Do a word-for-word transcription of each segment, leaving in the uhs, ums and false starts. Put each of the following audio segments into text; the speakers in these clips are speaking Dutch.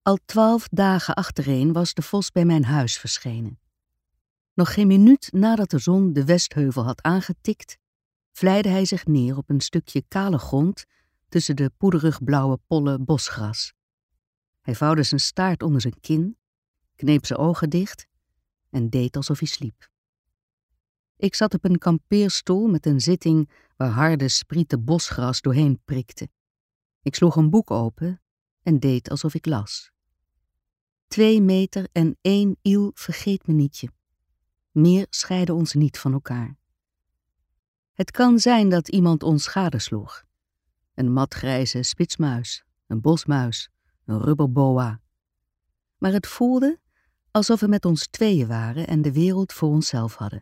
Al twaalf dagen achtereen was de vos bij mijn huis verschenen. Nog geen minuut nadat de zon de Westheuvel had aangetikt, vlijde hij zich neer op een stukje kale grond tussen de poederig blauwe pollen bosgras. Hij vouwde zijn staart onder zijn kin, kneep zijn ogen dicht en deed alsof hij sliep. Ik zat op een kampeerstoel met een zitting waar harde sprieten bosgras doorheen prikte. Ik sloeg een boek open en deed alsof ik las. Twee meter en één iel vergeet-me-nietje. Meer scheidde ons niet van elkaar. Het kan zijn dat iemand ons gadesloeg. Een matgrijze spitsmuis, een bosmuis, een rubberboa. Maar het voelde alsof we met ons tweeën waren en de wereld voor onszelf hadden.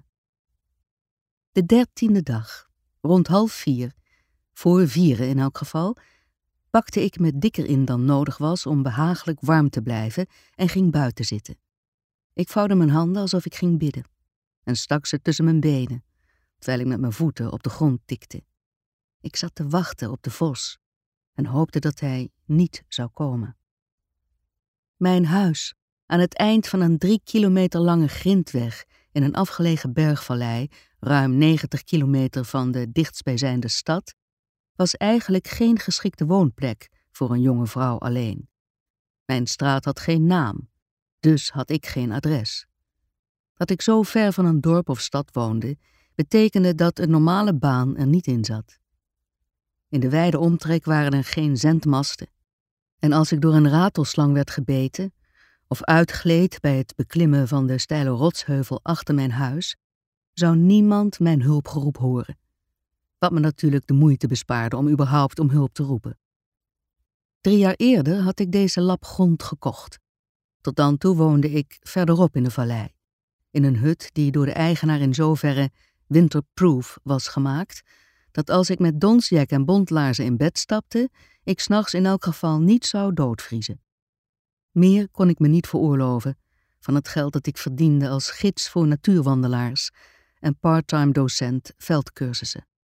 De dertiende dag, rond half vier, voor vieren in elk geval, pakte ik me dikker in dan nodig was om behagelijk warm te blijven en ging buiten zitten. Ik vouwde mijn handen alsof ik ging bidden en stak ze tussen mijn benen, terwijl ik met mijn voeten op de grond tikte. Ik zat te wachten op de vos en hoopte dat hij niet zou komen. Mijn huis, aan het eind van een drie kilometer lange grindweg in een afgelegen bergvallei, ruim negentig kilometer van de dichtstbijzijnde stad, was eigenlijk geen geschikte woonplek voor een jonge vrouw alleen. Mijn straat had geen naam, dus had ik geen adres. Dat ik zo ver van een dorp of stad woonde, betekende dat een normale baan er niet in zat. In de wijde omtrek waren er geen zendmasten, en als ik door een ratelslang werd gebeten of uitgleed bij het beklimmen van de steile rotsheuvel achter mijn huis, zou niemand mijn hulpgeroep horen, wat me natuurlijk de moeite bespaarde om überhaupt om hulp te roepen. Drie jaar eerder had ik deze lap grond gekocht. Tot dan toe woonde ik verderop in de vallei, in een hut die door de eigenaar in zoverre winterproof was gemaakt, dat als ik met donsjack en bontlaarzen in bed stapte, ik 's nachts in elk geval niet zou doodvriezen. Meer kon ik me niet veroorloven van het geld dat ik verdiende als gids voor natuurwandelaars en parttime docent veldcursussen.